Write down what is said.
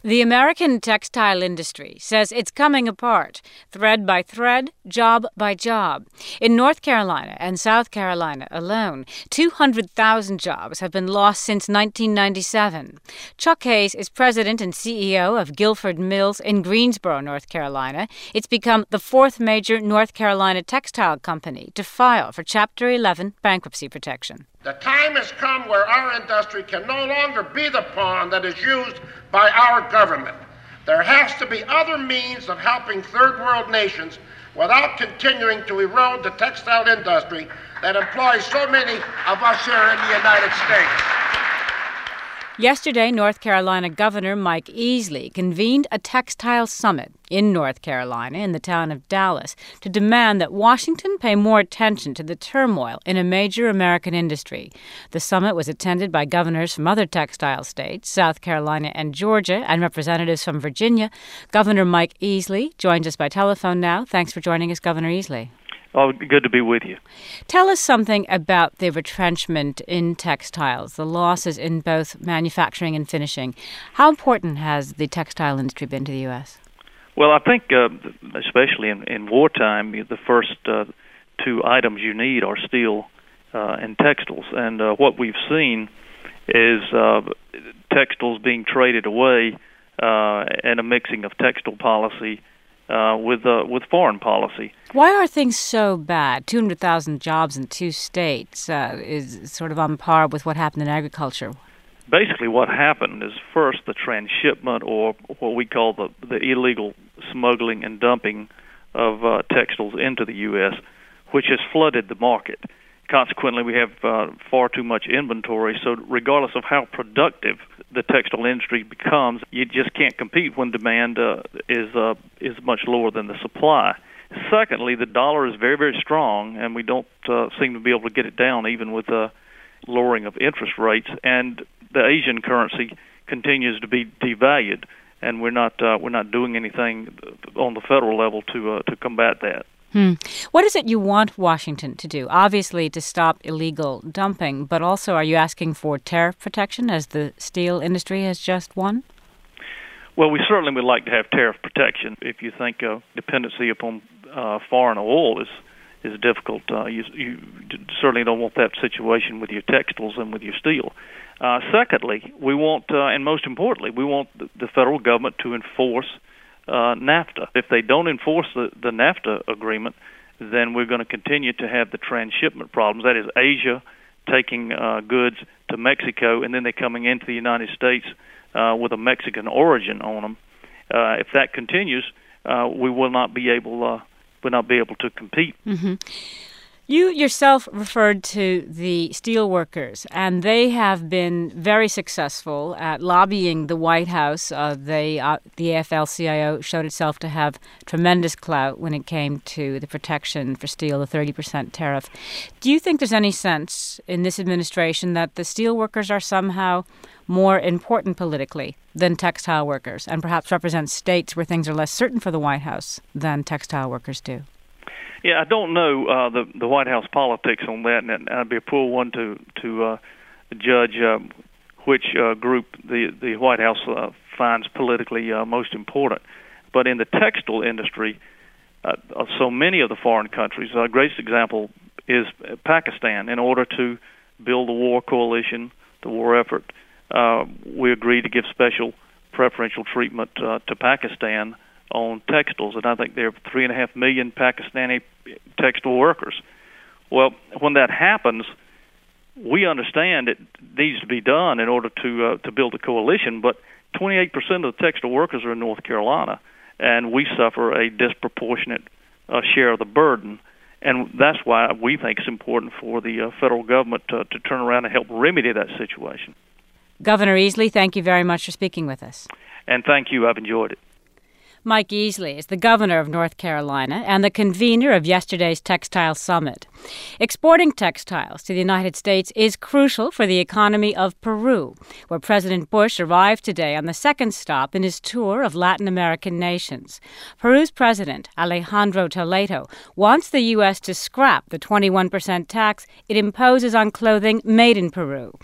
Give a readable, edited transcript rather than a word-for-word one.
The American textile industry says it's coming apart, thread by thread, job by job. In North Carolina and South Carolina alone, 200,000 jobs have been lost since 1997. Chuck Hayes is president and CEO of Guilford Mills in Greensboro, North Carolina. It's become the fourth major North Carolina textile company to file for Chapter 11 bankruptcy protection. The time has come where our industry can no longer be the pawn that is used by our government. There has to be other means of helping third world nations without continuing to erode the textile industry that employs so many of us here in the United States. Yesterday, North Carolina Governor Mike Easley convened a textile summit in North Carolina in the town of Dallas to demand that Washington pay more attention to the turmoil in a major American industry. The summit was attended by governors from other textile states, South Carolina and Georgia, and representatives from Virginia. Governor Mike Easley joins us by telephone now. Thanks for joining us, Governor Easley. Oh, good to be with you. Tell us something about the retrenchment in textiles, the losses in both manufacturing and finishing. How important has the textile industry been to the U.S.? Well, I think especially in wartime, the first two items you need are steel and textiles. And what we've seen is textiles being traded away and a mixing of textile policy with foreign policy. Why are things so bad? 200,000 jobs in two states is sort of on par with what happened in agriculture. Basically what happened is first the transshipment, or what we call the illegal smuggling and dumping of textiles into the U.S., which has flooded the market. Consequently, we have far too much inventory, so regardless of how productive the textile industry becomes, you just can't compete when demand is much lower than the supply. Secondly, the dollar is very, very strong, and we don't seem to be able to get it down even with lowering of interest rates. And the Asian currency continues to be devalued, and we're not doing anything on the federal level to combat that. What is it you want Washington to do? Obviously to stop illegal dumping, but also are you asking for tariff protection as the steel industry has just won? Well, we certainly would like to have tariff protection. If you think dependency upon foreign oil is difficult, you certainly don't want that situation with your textiles and with your steel. Secondly, we want, and most importantly, we want the federal government to enforce NAFTA. If they don't enforce the NAFTA agreement, then we're going to continue to have the transshipment problems. That is Asia taking goods to Mexico, and then they're coming into the United States with a Mexican origin on them. If that continues, we will not be able to compete. Mm-hmm. You yourself referred to the steelworkers, and they have been very successful at lobbying the White House. The AFL-CIO showed itself to have tremendous clout when it came to the protection for steel, the 30% tariff. Do you think there's any sense in this administration that the steelworkers are somehow more important politically than textile workers, and perhaps represent states where things are less certain for the White House than textile workers do? Yeah, I don't know the White House politics on that, and I'd be a poor one to judge which group the White House finds politically most important. But in the textile industry, so many of the foreign countries, the greatest example is Pakistan. In order to build the war coalition, the war effort, we agreed to give special preferential treatment to Pakistan on textiles, and I think there are 3.5 million Pakistani textile workers. Well, when that happens, we understand it needs to be done in order to build a coalition, but 28% of the textile workers are in North Carolina, and we suffer a disproportionate share of the burden, and that's why we think it's important for the federal government to turn around and help remedy that situation. Governor Easley, thank you very much for speaking with us. And thank you. I've enjoyed it. Mike Easley is the governor of North Carolina and the convener of yesterday's textile summit. Exporting textiles to the United States is crucial for the economy of Peru, where President Bush arrived today on the second stop in his tour of Latin American nations. Peru's president, Alejandro Toledo, wants the U.S. to scrap the 21% tax it imposes on clothing made in Peru.